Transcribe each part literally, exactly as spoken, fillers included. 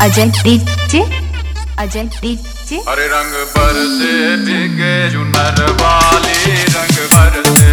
Ajay DJ Ajay DJ. अरे रंग बरसे भीगे चुनर वाली रंग बरसे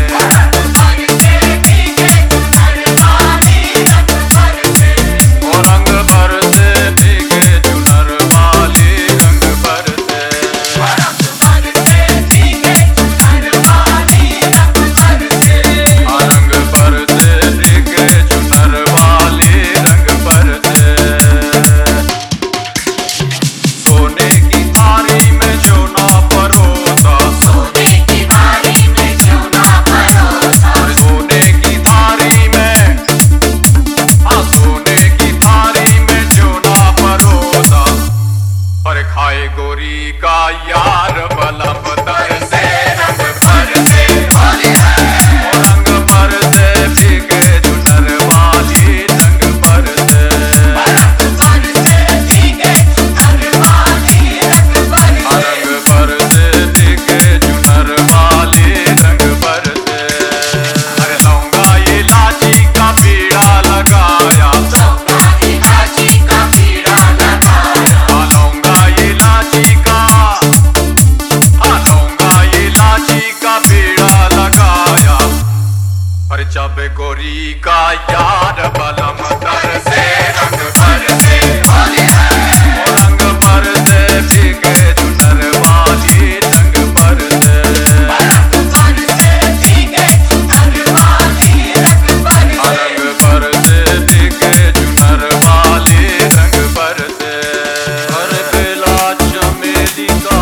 खाए गोरी का यार बलम तरसे रंग बरसे रंग बरसे भीगे चुनर वाली रंग बरसे रंग बरसे भीगे चुनर वाली रंग बरसे। अरे लौंगा इलायची का पीड़ा लगाया जब गोरी का यार बलम तरसे रंग बरसे रंग बरसे भीगे चुनर वाली रंग बरसे रंग बरसे भीगे चुनर वाली रंग बरसे। अरे बेला चमेली का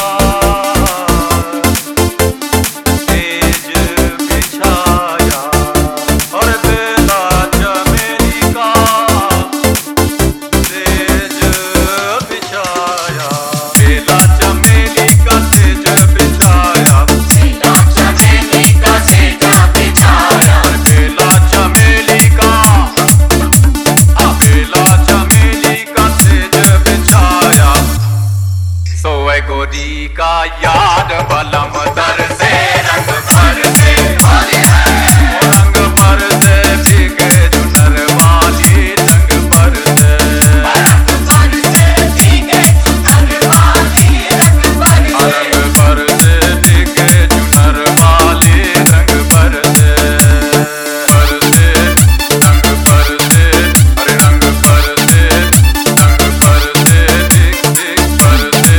गोरी का याद बलम तरसे रंग बरसे रंग बरसे भीगे चुनर वाली रंग बरसे रंग बरसे भीगे चुनर वाली रंग बरसे भीगे चुनर वाली रंग बरसे बरसे रंग बरसे। अरे रंग बरसे रंग बरसे भीग भीग बरसे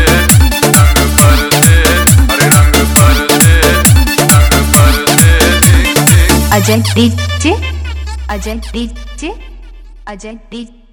Ajay DJ Ajay DJ Ajay DJ.